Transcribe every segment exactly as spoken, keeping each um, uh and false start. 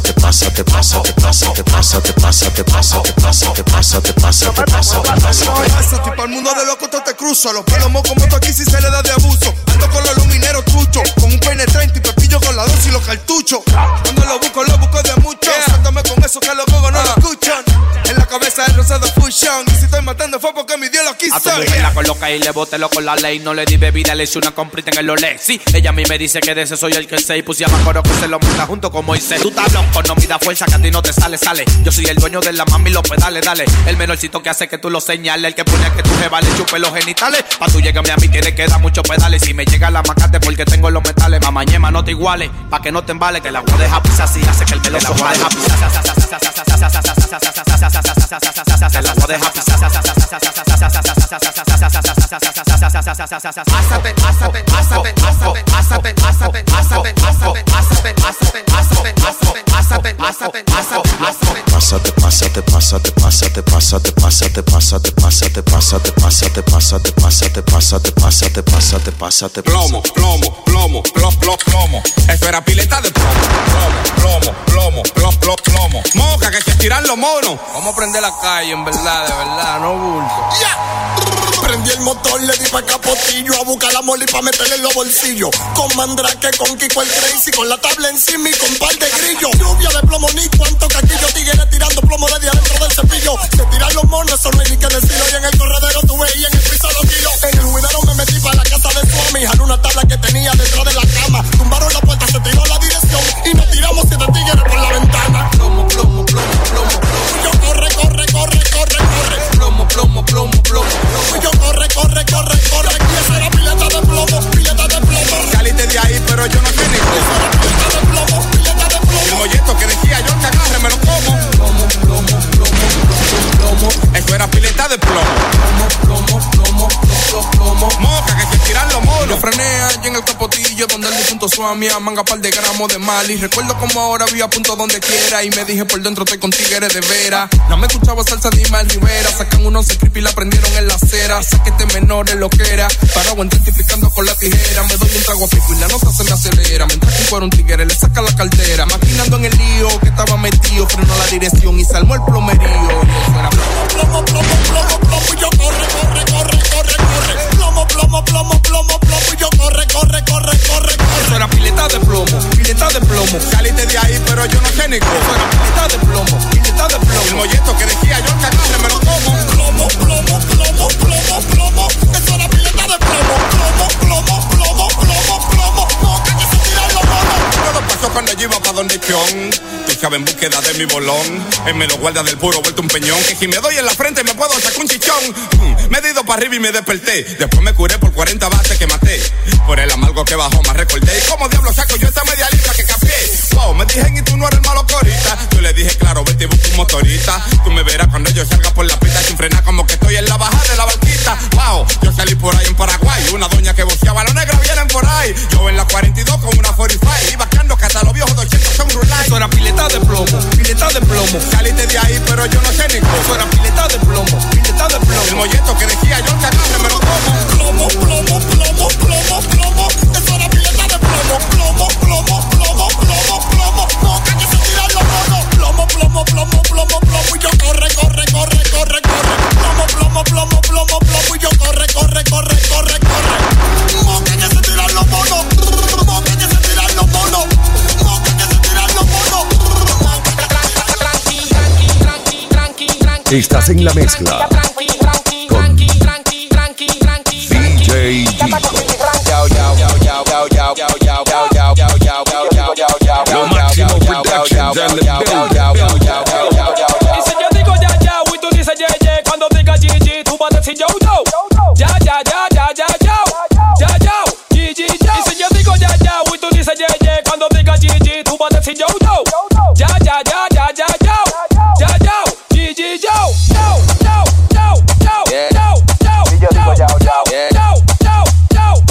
pasa, te pasa, te pasa, te pasa, te pasa, te pasa, te pasa, te pasa, te pasa, te pasa, te pasa, te pasa. Estoy para el mundo de locos, te cruzo. Los pelos mocos moto aquí si se le da de abuso. Ando con los lumineros truchos, con un peine treinta y pepillo con la dosis y los cartuchos. Cuando lo busco, lo busco de mucho. Suéltame con eso que los gogos no lo escuchan. En la cabeza el rosado fusion. Y si estoy matando fue porque mi Dios lo quiso. A tu mujer la coloca y le bótelo con la ley. No le di bebida, le hice una comprita en el Olé. Sí, ella a mí me dice que de ese soy el que sé. Y pusía más coro que se lo monta junto con Moisés. Tú estás loco, no me da fuerza que a ti no te sale, sale. Yo soy el dueño de la mami, los pedales, dale. El menorcito que hace que tú lo señales. El que pone a que tu jeva le chupe los genitales. Pa' tú llegarme a mí tiene que dar muchos pedales. Si me llega la macate porque tengo los metales. Mamá ñema no te iguales, pa' que no te embale. Que la voy a dejar pisar así, hace que el meloso la voy a dejar pisar. Te la voy a dejar pisar. Pásate, pásate, pásate, pásate, pásate, pásate, pásate, pásate, pásate, pásate, pásate, pásate, pásate, pásate. Pásate, pásate, pásate, pásate, pásate, pásate, pásate, pásate, pásate, pásate, pásate, pásate, pásate, pásate, pásate, pásate. Plomo, plomo, plomo, plomo, plomo, plomo. Eso era pileta de plomo. Plomo, plomo, plomo, plomo, plomo. Moca que se tiran los monos. Vamos a prender la calle, en verdad, de verdad, no bulto. Yeah. Prendí el motor, le di pa' capotillo a buscar la moli pa' meterle en los bolsillos. Con Mandrake, con Kiko el Crazy, con la tabla encima y con par de grillos. Lluvia de plomo, ni cuánto caquillo. Tigres tirando plomo desde adentro del cepillo. Se tiran los monos, eso no hay ni que decirlo. Y en el corredero tú veías en el piso los kilos. En el juidero me metí pa' la casa de Suami. Jalé una tabla que tenía detrás de la cama. Tumbaron la puerta, se tiró la dirección. Y nos tiramos siete tigres por la ventana. Plomo, plomo, plomo, plomo, plomo. Yo corre, corre, corre, corre, corre. Plomo, plomo, plomo, plomo, plomo. Yo corre, corre, corre, corre. Y esa era pileta de plomo, pileta de plomo. Saliste de ahí, pero yo no sé ni cómo. Esa era pileta de plomo, pileta de plomo. El molleto que decía yo que agarre me lo como. Plomo, plomo, plomo, plomo, plomo. Eso era pileta de plomo. Plomo, plomo, plomo, plomo, plomo. Moca que se tiran los monos. Yo frené allí en el capotillo donde el difunto Suami a manga par de gramos de Mali. Recuerdo como ahora vi a punto donde quiera y me dije por dentro estoy con tigres de vera. No me escuchaba salsa de Ismael Rivera. Sacan unos creepy y la prendieron en la acera. Saquete menores lo que era. Parado identificando con la tijera. Me doy un trago a pico y la nota se me acelera. Mientras que fuera un tigre le saca la cartera. Maquinando en el lío que estaba metido. Frenó la dirección y salmó el plomerío. Y eso era plomo, plomo, plomo, plomo, plomo. Y yo corre, corre, corre, corre, corre. Plomo, plomo, plomo, plomo, plomo. Y yo corre, corre, corre, corre, corre. Eso era pileta de plomo, pileta de plomo. Saliste de ahí, pero yo no sé ni cómo. Eso era pileta de plomo, pileta de El plomo. molleto que decía yo que agarre me lo como. Plomo, plomo, plomo, plomo, plomo. Eso era pileta de plomo. Plomo, plomo, plomo, plomo, plomo. No, que se tiran los monos. Todo pasó cuando yo iba pa' donde Chon. Tú sabes, en búsqueda de mi bolón. Él me lo guarda del puro, vuelto un peñón. Que si me doy en la frente me puedo sacar un chichón. Mm, me he ido para arriba y me desperté. Después me curé por cuarenta bates que maté. Por el amargo que bajó más recordé. ¿Y cómo diablo saco yo esta media libra que capé? Wow, me dije y tú no eres el malo corita. Yo le dije, claro, vete y busca un motorista. Tú me verás cuando yo salga por la pista sin frenar como que estoy en la bajada de la barquita. Wow, yo salí por ahí en Paraguay. Una doña que boceaba, los negros vienen por ahí. Yo en la cuarenta y dos con una cuarenta y cinco. Iba buscando que hasta los viejos de ochenta son rulay. Eso era pileta de plomo, pileta de plomo. Saliste de ahí, pero yo no sé ni cómo. Eso era pileta de plomo, pileta de El plomo. molleto que decía yo que agarre me lo como. Plomo, plomo, plomo, plomo, plomo. Eso era pileta de plomo. Plomo, plomo, plomo, plomo, plomo. No, que se tiran los monos. Plomo, plomo, plomo, plomo, plomo. Y yo corre, corre, corre, corre, corre. Plomo, plomo, plomo, plomo, plomo. Y yo corre, corre, corre, corre, corre. Moca que se tiran los monos. Moca que se tiran los monos. Moca que se tiran los monos. Estás en la mezcla con D J Gico. Lo máximo Productions en el Y si yo digo ya, ya, y tú dices ye, ye, cuando diga G G, tú vas a decir yo, yo. Ya, ya, ya, ya, ya, ya, ya, ya, G G, yo. Y si yo digo ya, ya, y tú dices ye, ye, cuando diga G G, tú vas a decir yo, yo. Ya, ya, ya, ya, ya, ya, ya, ya, G G, yo. Yo, yo, yo, yo, yo, yo, yo, yo, yo, yo, yo,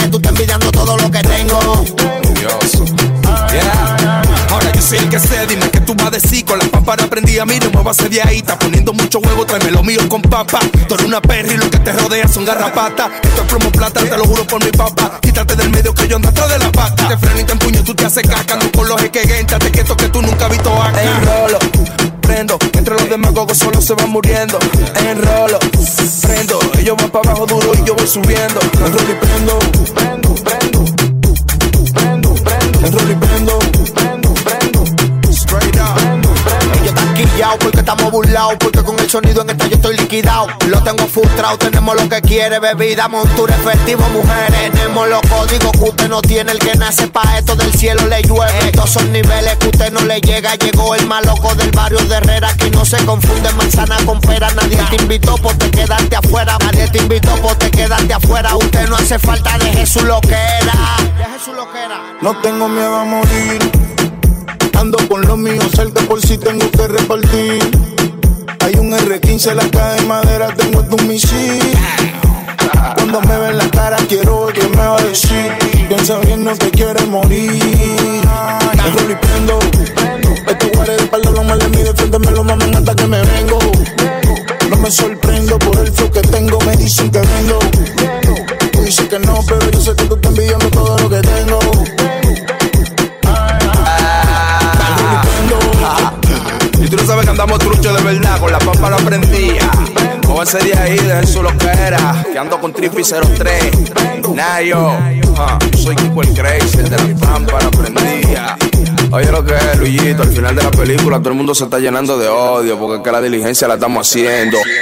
que tú estás envidiando todo lo que tengo. Dios. Yeah. Ahora yo soy el que sé, dime qué tú vas a decir. Con la pámpara prendida, mire, muévase de ahí. Está poniendo mucho huevo, tráeme lo mío con papa. Tú eres una perra y lo que te rodea son garrapatas. Esto es plomo plata, te lo juro por mi papá. Quítate del medio que yo ando atrás de la vaca. Te freno y te empuño, tú te haces caca. No con los que te quieto que tú nunca has visto acá. Enrolo, prendo, entre los demagogos solo se van muriendo. Enrolo, prendo, ellos van para abajo duro y yo voy subiendo. Enrolo y prendo, prendo, prendo, prendo, prendo. Enrolo y prendo, prendo, prendo, straight up. Ellos están quillados porque estamos burlados, porque con el sonido en esta yo estoy liquidado. Lo tengo frustrado, tenemos lo que quiere, bebida, montura, efectivo, mujeres. Tenemos los códigos que usted no tiene, el que nace pa' esto del cielo le llueve. Estos son niveles que usted no le llega. Llegó el más loco del barrio de Herrera, aquí no se confunde manzana con pera. Nadie te invitó por te quedarte afuera, nadie te invitó por te quedarte afuera. Usted no hace falta, deje su loquera, deje su loquera. No tengo miedo a morir, ando con los míos cerca por si tengo que repartir. Hay un erre quince, la caja de madera, tengo tu misil. Cuando me ven la cara quiero ver qué me va a decir. Piensa bien, no te quiere morir. Enrolo y prendo, estos guares de espalda no me le mide, frente me lo maman hasta que me vengo. No me sorprendo por el flow que tengo, me dicen que vengo. Tú dices que no, pero yo sé que tú estás envidiando todo lo que tengo. Y tú no sabes que andamos truchos de verdad, con la pámpara prendida. Móvese de ahí, dejen su loquera, que ando con Trippy cero tres. Nayo, uh, soy Kiko el Crazy, el de la pámpara prendida. Oye lo que es, Luisito, al final de la película todo el mundo se está llenando de odio, porque es que la diligencia la estamos haciendo.